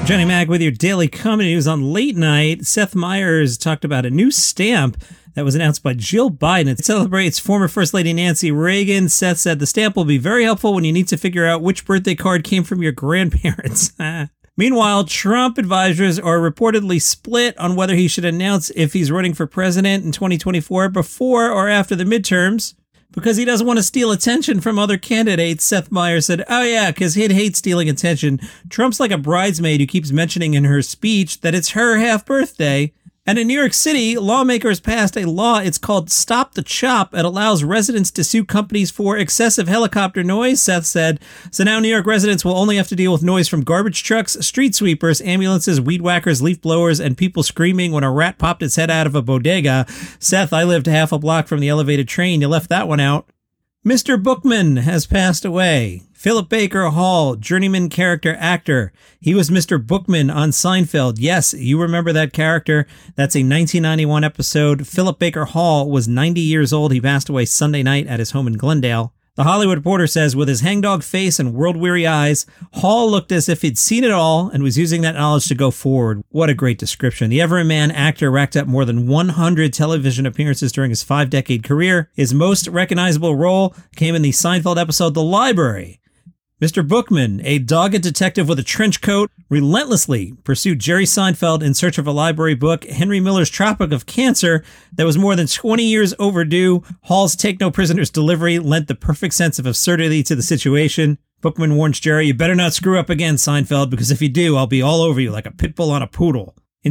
Johnny Mac with your daily comedy news on late night. Seth Meyers talked about a new stamp that was announced by Jill Biden. It celebrates former First Lady Nancy Reagan. Seth said the stamp will be very helpful when you need to figure out which birthday card came from your grandparents. Meanwhile, Trump advisors are reportedly split on whether he should announce if he's running for president in 2024 before or after the midterms. Because he doesn't want to steal attention from other candidates, Seth Meyers said, oh yeah, because he'd hate stealing attention. Trump's like a bridesmaid who keeps mentioning in her speech that it's her half birthday. And in New York City, lawmakers passed a law. It's called Stop the Chop. It allows residents to sue companies for excessive helicopter noise, Seth said. So now New York residents will only have to deal with noise from garbage trucks, street sweepers, ambulances, weed whackers, leaf blowers, and people screaming when a rat popped its head out of a bodega. Seth, I lived half a block from the elevated train. You left that one out. Mr. Bookman has passed away. Philip Baker Hall, journeyman character actor. He was Mr. Bookman on Seinfeld. Yes, you remember that character. That's a 1991 episode. Philip Baker Hall was 90 years old. He passed away Sunday night at his home in Glendale. The Hollywood Reporter says, with his hangdog face and world-weary eyes, Hall looked as if he'd seen it all and was using that knowledge to go forward. What a great description. The everyman actor racked up more than 100 television appearances during his 5-decade career. His most recognizable role came in the Seinfeld episode The Library. Mr. Bookman, a dogged detective with a trench coat, relentlessly pursued Jerry Seinfeld in search of a library book, Henry Miller's Tropic of Cancer, that was more than 20 years overdue. Hall's Take No Prisoners delivery lent the perfect sense of absurdity to the situation. Bookman warns Jerry, you better not screw up again, Seinfeld, because if you do, I'll be all over you like a pit bull on a poodle. In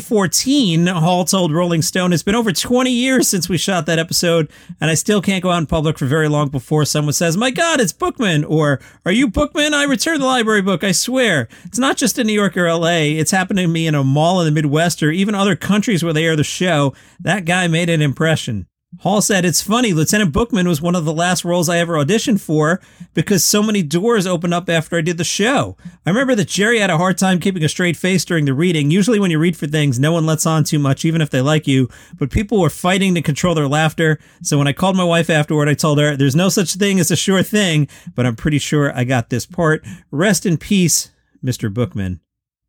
2014, Hall told Rolling Stone, it's been over 20 years since we shot that episode, and I still can't go out in public for very long before someone says, my God, it's Bookman, or are you Bookman? I returned the library book, I swear. It's not just in New York or LA. It's happened to me in a mall in the Midwest or even other countries where they air the show. That guy made an impression. Hall said, it's funny, Lieutenant Bookman was one of the last roles I ever auditioned for because so many doors opened up after I did the show. I remember that Jerry had a hard time keeping a straight face during the reading. Usually when you read for things, no one lets on too much, even if they like you, but people were fighting to control their laughter. So when I called my wife afterward, I told her, there's no such thing as a sure thing, but I'm pretty sure I got this part. Rest in peace, Mr. Bookman.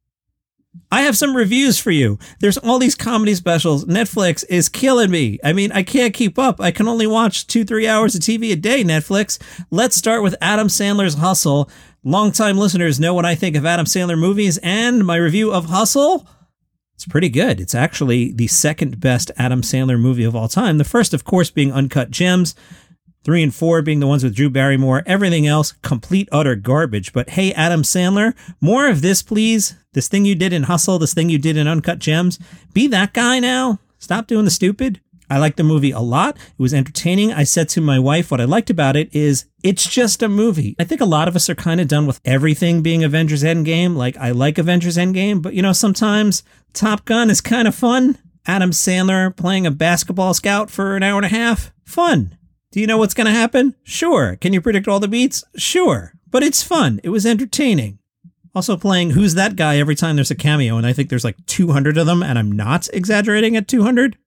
I have some reviews for you. There's all these comedy specials. Netflix is killing me. I mean, I can't keep up. I can only watch 2-3 hours of TV a day, Netflix. Let's start with Adam Sandler's Hustle. Longtime listeners know what I think of Adam Sandler movies, and my review of Hustle, it's pretty good. It's actually the second best Adam Sandler movie of all time. The first, of course, being Uncut Gems. 3 and 4 being the ones with Drew Barrymore. Everything else, complete, utter garbage. But hey, Adam Sandler, more of this, please. This thing you did in Hustle, this thing you did in Uncut Gems. Be that guy now. Stop doing the stupid. I liked the movie a lot. It was entertaining. I said to my wife, what I liked about it is it's just a movie. I think a lot of us are kind of done with everything being Avengers Endgame. Like, I like Avengers Endgame, but you know, sometimes Top Gun is kind of fun. Adam Sandler playing a basketball scout for an hour and a half. Fun. Do you know what's going to happen? Sure. Can you predict all the beats? Sure. But it's fun. It was entertaining. Also playing Who's That Guy every time there's a cameo, and I think there's like 200 of them, and I'm not exaggerating at 200.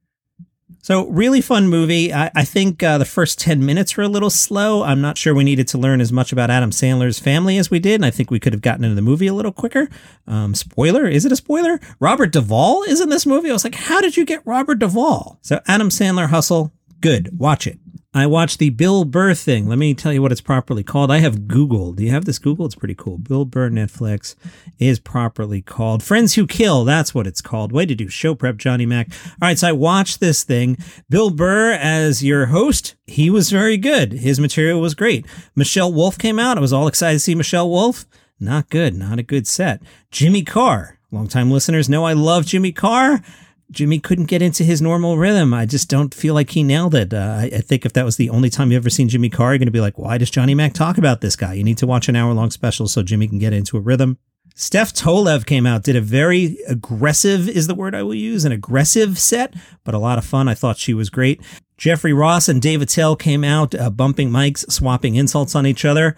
So really fun movie. I think the first 10 minutes were a little slow. I'm not sure we needed to learn as much about Adam Sandler's family as we did, and I think we could have gotten into the movie a little quicker. Spoiler? Is it a spoiler? Robert Duvall is in this movie. I was like, how did you get Robert Duvall? So Adam Sandler Hustle, good. Watch it. I watched the Bill Burr thing. Let me tell you what it's properly called. I have Google. Do you have this Google? It's pretty cool. Bill Burr Netflix is properly called Friends Who Kill. That's what it's called. Way to do show prep, Johnny Mac. All right, so I watched this thing. Bill Burr as your host. He was very good. His material was great. Michelle Wolf came out. I was all excited to see Michelle Wolf. Not good. Not a good set. Jimmy Carr. Longtime listeners know I love Jimmy Carr. Jimmy couldn't get into his normal rhythm. I just don't feel like he nailed it. I think if that was the only time you've ever seen Jimmy Carr, you're going to be like, why does Johnny Mac talk about this guy? You need to watch an hour-long special so Jimmy can get into a rhythm. Steph Tolev came out, did a very aggressive, is the word I will use, an aggressive set, but a lot of fun. I thought she was great. Jeffrey Ross and Dave Attell came out, bumping mics, swapping insults on each other.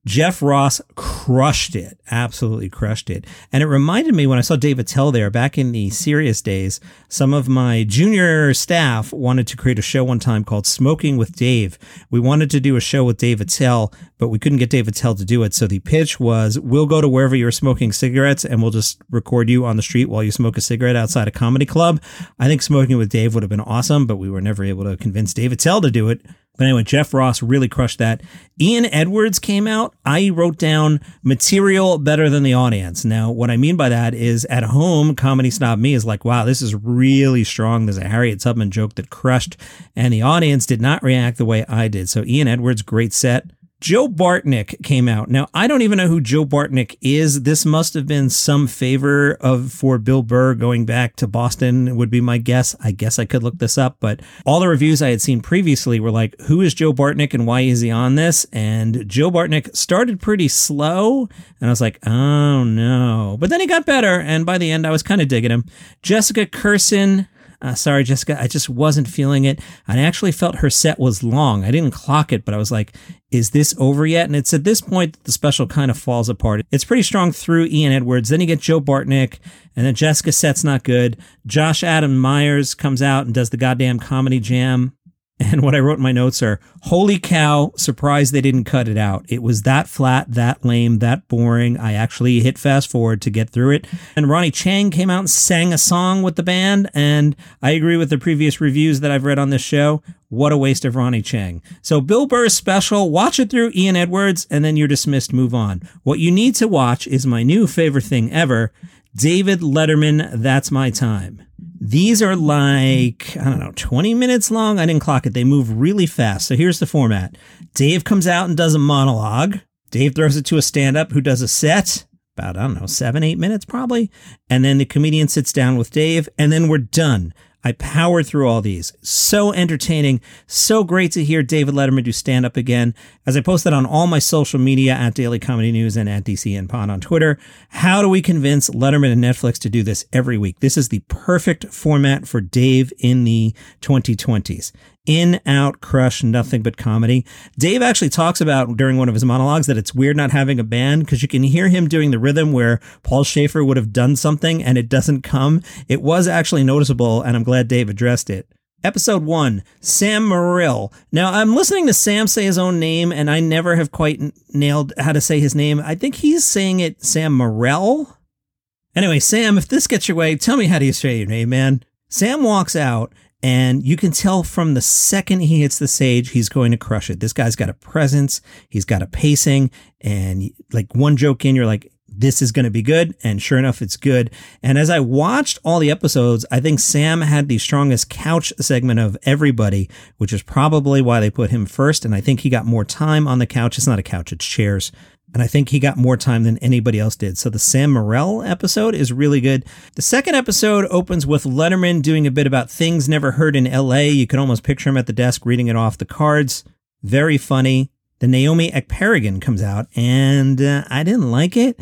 Jeff Ross crushed it, absolutely crushed it. And it reminded me when I saw Dave Attell there back in the Sirius days, some of my junior staff wanted to create a show one time called Smoking with Dave. We wanted to do a show with Dave Attell, but we couldn't get Dave Attell to do it. So the pitch was, we'll go to wherever you're smoking cigarettes and we'll just record you on the street while you smoke a cigarette outside a comedy club. I think Smoking with Dave would have been awesome, but we were never able to convince Dave Attell to do it. But anyway, Jeff Ross really crushed that. Ian Edwards came out. I wrote down material better than the audience. Now, what I mean by that is at home, Comedy Snob Me is like, wow, this is really strong. There's a Harriet Tubman joke that crushed, and the audience did not react the way I did. So Ian Edwards, great set. Joe Bartnick came out. Now, I don't even know who Joe Bartnick is. This must have been some favor for Bill Burr going back to Boston would be my guess. I guess I could look this up, but all the reviews I had seen previously were like, who is Joe Bartnick and why is he on this? And Joe Bartnick started pretty slow, and I was like, oh no. But then he got better, and by the end, I was kind of digging him. Jessica Kirson. Sorry, Jessica, I just wasn't feeling it. I actually felt her set was long. I didn't clock it, but I was like, is this over yet? And it's at this point that the special kind of falls apart. It's pretty strong through Ian Edwards. Then you get Joe Bartnick, and then Jessica's set's not good. Josh Adam Myers comes out and does the goddamn comedy jam. And what I wrote in my notes are, holy cow, surprised they didn't cut it out. It was that flat, that lame, that boring. I actually hit fast forward to get through it. And Ronnie Chang came out and sang a song with the band. And I agree with the previous reviews that I've read on this show. What a waste of Ronnie Chang. So Bill Burr's special, watch it through Ian Edwards, and then you're dismissed, move on. What you need to watch is my new favorite thing ever, David Letterman, That's My Time. These are like, 20 minutes long. I didn't clock it. They move really fast. So here's the format. Dave comes out and does a monologue. Dave throws it to a stand-up who does a set, about, 7-8 minutes probably. And then the comedian sits down with Dave, and then we're done. I powered through all these. So entertaining. So great to hear David Letterman do stand-up again. As I posted on all my social media at Daily Comedy News and at DCNPod on Twitter, how do we convince Letterman and Netflix to do this every week? This is the perfect format for Dave in the 2020s. In, out, crush, nothing but comedy. Dave actually talks about during one of his monologues that it's weird not having a band because you can hear him doing the rhythm where Paul Schaefer would have done something and it doesn't come. It was actually noticeable, and I'm glad Dave addressed it. Episode 1, Sam Morrill. Now, I'm listening to Sam say his own name, and I never have quite nailed how to say his name. I think he's saying it Sam Morrell. Anyway, Sam, if this gets your way, tell me how do you say your name, man? Sam walks out, and you can tell from the second he hits the stage, he's going to crush it. This guy's got a presence, he's got a pacing, and like one joke in, you're like, this is going to be good. And sure enough, it's good. And as I watched all the episodes, I think Sam had the strongest couch segment of everybody, which is probably why they put him first. And I think he got more time on the couch. It's not a couch, it's chairs. And I think he got more time than anybody else did. So the Sam Morril episode is really good. The second episode opens with Letterman doing a bit about things never heard in LA. You can almost picture him at the desk reading it off the cards. Very funny. Then Naomi Ekperigin comes out, and I didn't like it.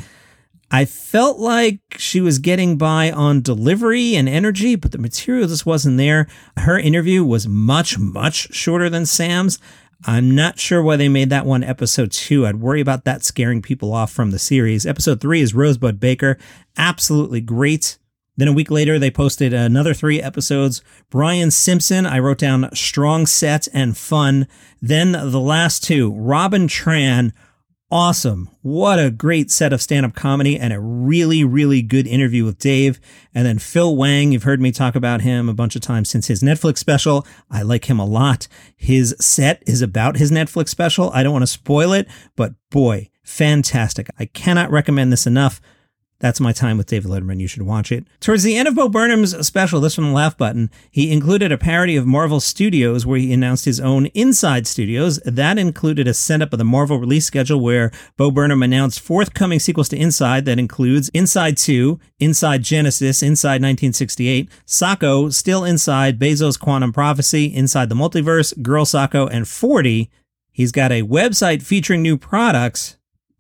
I felt like she was getting by on delivery and energy, but the material just wasn't there. Her interview was much, much shorter than Sam's. I'm not sure why they made that one episode 2. I'd worry about that scaring people off from the series. Episode 3 is Rosebud Baker. Absolutely great. Then a week later, they posted another 3 episodes. Brian Simpson, I wrote down strong set and fun. Then the last 2, Robin Tran. Awesome. What a great set of stand-up comedy and a really, really good interview with Dave. And then Phil Wang, you've heard me talk about him a bunch of times since his Netflix special. I like him a lot. His set is about his Netflix special. I don't want to spoil it, but boy, fantastic. I cannot recommend this enough. That's my time with David Letterman. You should watch it. Towards the end of Bo Burnham's special, this from the Laugh Button, he included a parody of Marvel Studios where he announced his own Inside Studios. That included a send-up of the Marvel release schedule where Bo Burnham announced forthcoming sequels to Inside that includes Inside 2, Inside Genesis, Inside 1968, Sacco, Still Inside, Bezos Quantum Prophecy, Inside the Multiverse, Girl Sacco, and 40. He's got a website featuring new products,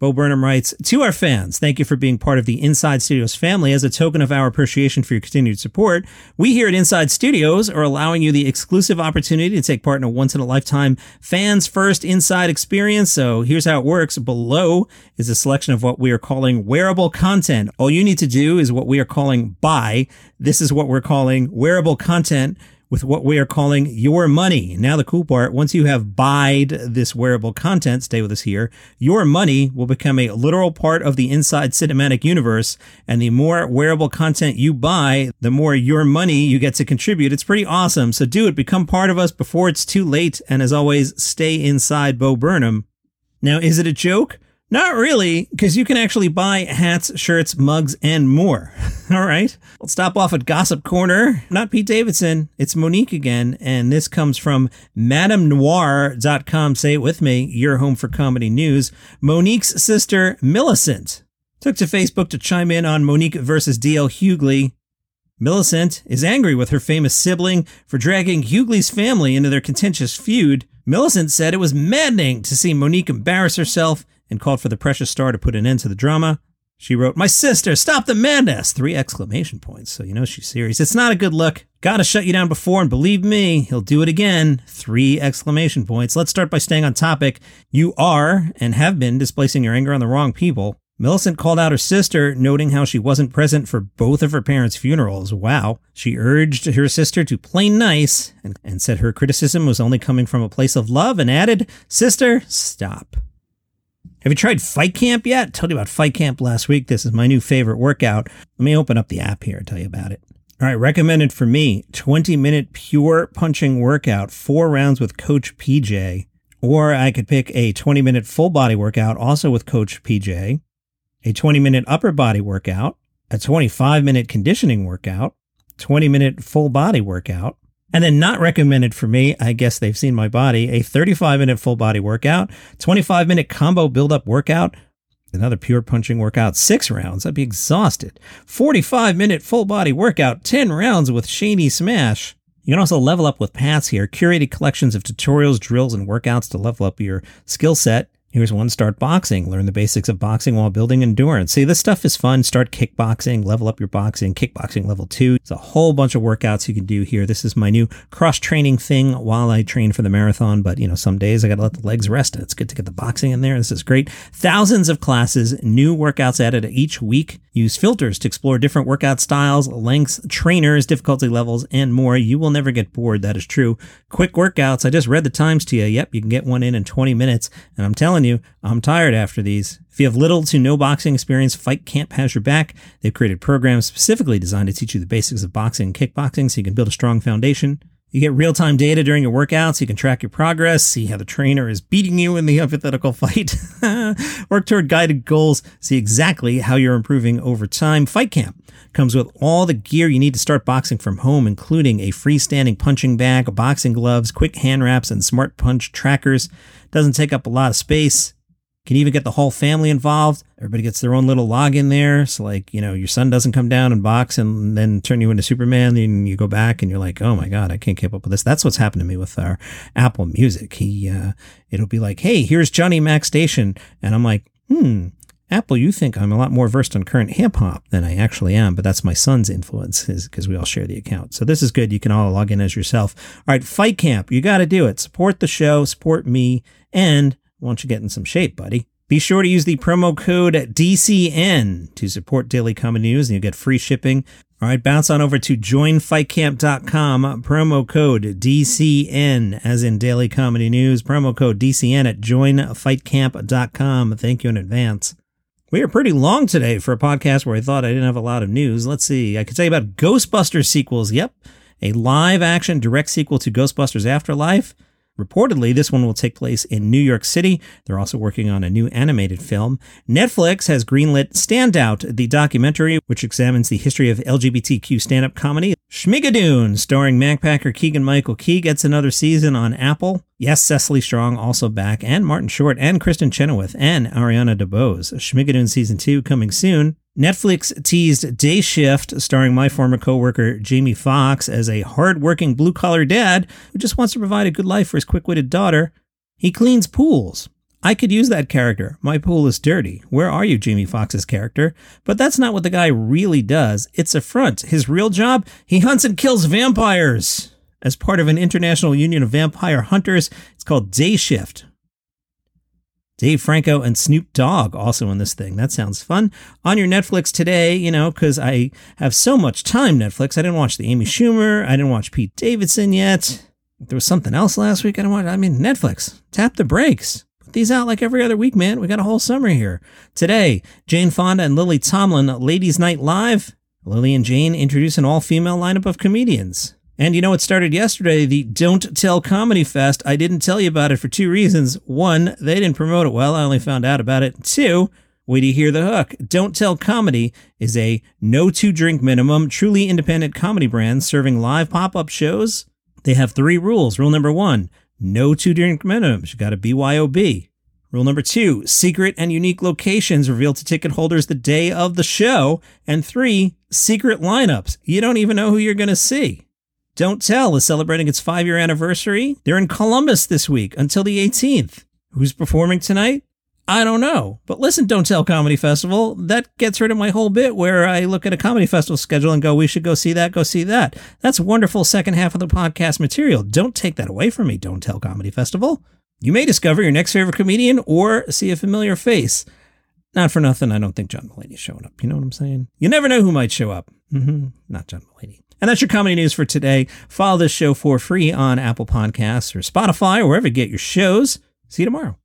Bo Burnham writes, to our fans, thank you for being part of the Inside Studios family. As a token of our appreciation for your continued support, we here at Inside Studios are allowing you the exclusive opportunity to take part in a once-in-a-lifetime fans first Inside experience. So here's how it works. Below is a selection of what we are calling wearable content. All you need to do is what we are calling buy. This is what we're calling wearable content with what we are calling your money. Now the cool part, once you have buyed this wearable content, stay with us here, your money will become a literal part of the Inside Cinematic Universe, and the more wearable content you buy, the more your money you get to contribute. It's pretty awesome, so do it. Become part of us before it's too late, and as always, stay inside Bo Burnham. Now, is it a joke? Not really, because you can actually buy hats, shirts, mugs, and more. All right, let's stop off at Gossip Corner. Not Pete Davidson, it's Monique again, and this comes from MadameNoir.com. Say it with me, your home for comedy news. Monique's sister, Millicent, took to Facebook to chime in on Monique versus D.L. Hughley. Millicent is angry with her famous sibling for dragging Hughley's family into their contentious feud. Millicent said it was maddening to see Monique embarrass herself and called for the precious star to put an end to the drama. She wrote, "My sister, stop the madness!" 3 exclamation points, so you know she's serious. "It's not a good look. Gotta shut you down before, and believe me, he'll do it again." 3 exclamation points. Let's start by staying on topic. You are, and have been, displacing your anger on the wrong people. Millicent called out her sister, noting how she wasn't present for both of her parents' funerals. Wow. She urged her sister to play nice, and said her criticism was only coming from a place of love, and added, "Sister, stop." Have you tried Fight Camp yet? I told you about Fight Camp last week. This is my new favorite workout. Let me open up the app here and tell you about it. All right, recommended for me, 20-minute pure punching workout, 4 rounds with Coach PJ. Or I could pick a 20-minute full body workout, also with Coach PJ, a 20-minute upper body workout, a 25-minute conditioning workout, 20-minute full body workout, and then not recommended for me, I guess they've seen my body, a 35-minute full body workout, 25-minute combo build-up workout, another pure punching workout, 6 rounds, I'd be exhausted, 45-minute full body workout, 10 rounds with Shaney Smash. You can also level up with Pats here, curated collections of tutorials, drills, and workouts to level up your skill set. Here's one, start boxing. Learn the basics of boxing while building endurance. See, this stuff is fun. Start kickboxing, level up your boxing, kickboxing level 2. It's a whole bunch of workouts you can do here. This is my new cross-training thing while I train for the marathon. But, you know, some days I got to let the legs rest. And it's good to get the boxing in there. This is great. Thousands of classes, new workouts added each week. Use filters to explore different workout styles, lengths, trainers, difficulty levels, and more. You will never get bored. That is true. Quick workouts. I just read the times to you. Yep, you can get one in 20 minutes. And I'm telling you, I'm tired after these. If you have little to no boxing experience, Fight Camp has your back. They've created programs specifically designed to teach you the basics of boxing and kickboxing so you can build a strong foundation. You get real-time data during your workouts. You can track your progress, see how the trainer is beating you in the hypothetical fight, work toward guided goals, see exactly how you're improving over time. Fight Camp comes with all the gear you need to start boxing from home, including a freestanding punching bag, boxing gloves, quick hand wraps, and smart punch trackers. Doesn't take up a lot of space. Can even get the whole family involved. Everybody gets their own little login there. So like, you know, your son doesn't come down and box and then turn you into Superman. Then you go back and you're like, oh my God, I can't keep up with this. That's what's happened to me with our Apple Music. It'll be like, hey, here's Johnny Mac Station. And I'm like, Apple, you think I'm a lot more versed on current hip hop than I actually am. But that's my son's influence because we all share the account. So this is good. You can all log in as yourself. All right, Fight Camp. You got to do it. Support the show, support me, and why don't you get in some shape, buddy? Be sure to use the promo code DCN to support Daily Comedy News, and you'll get free shipping. All right, bounce on over to joinfightcamp.com, promo code DCN, as in Daily Comedy News, promo code DCN at joinfightcamp.com. Thank you in advance. We are pretty long today for a podcast where I thought I didn't have a lot of news. Let's see. I could tell you about Ghostbusters sequels. Yep, a live-action direct sequel to Ghostbusters Afterlife. Reportedly, this one will take place in New York City. They're also working on a new animated film. Netflix has greenlit Standout, the documentary, which examines the history of LGBTQ stand-up comedy. Schmigadoon, starring Macpacker Keegan-Michael Key, gets another season on Apple. Yes, Cecily Strong also back, and Martin Short, and Kristen Chenoweth, and Ariana DeBose. Schmigadoon Season 2 coming soon. Netflix teased Day Shift, starring my former coworker Jamie Foxx as a hard-working blue-collar dad who just wants to provide a good life for his quick-witted daughter. He cleans pools. I could use that character. My pool is dirty. Where are you, Jamie Foxx's character? But that's not what the guy really does. It's a front. His real job? He hunts and kills vampires. As part of an international union of vampire hunters, it's called Day Shift. Dave Franco and Snoop Dogg also in this thing. That sounds fun. On your Netflix today, because I have so much time, Netflix. I didn't watch the Amy Schumer. I didn't watch Pete Davidson yet. There was something else last week I didn't watch. Netflix. Tap the brakes. Put these out like every other week, man. We got a whole summer here. Today, Jane Fonda and Lily Tomlin, Ladies Night Live. Lily and Jane introduce an all-female lineup of comedians. And it started yesterday, the Don't Tell Comedy Fest. I didn't tell you about it for two reasons. One, they didn't promote it well. I only found out about it. Two, wait till you hear the hook. Don't Tell Comedy is a no 2-drink minimum, truly independent comedy brand serving live pop-up shows. They have 3 rules. Rule number 1, no 2-drink minimums. You got to BYOB. Rule number 2, secret and unique locations revealed to ticket holders the day of the show. And 3, secret lineups. You don't even know who you're going to see. Don't Tell is celebrating its 5-year anniversary. They're in Columbus this week until the 18th. Who's performing tonight? I don't know. But listen, Don't Tell Comedy Festival, that gets rid of my whole bit where I look at a comedy festival schedule and go, we should go see that, go see that. That's wonderful second half of the podcast material. Don't take that away from me, Don't Tell Comedy Festival. You may discover your next favorite comedian or see a familiar face. Not for nothing, I don't think John Mulaney's showing up. You know what I'm saying? You never know who might show up. Not John Mulaney. And that's your comedy news for today. Follow this show for free on Apple Podcasts or Spotify or wherever you get your shows. See you tomorrow.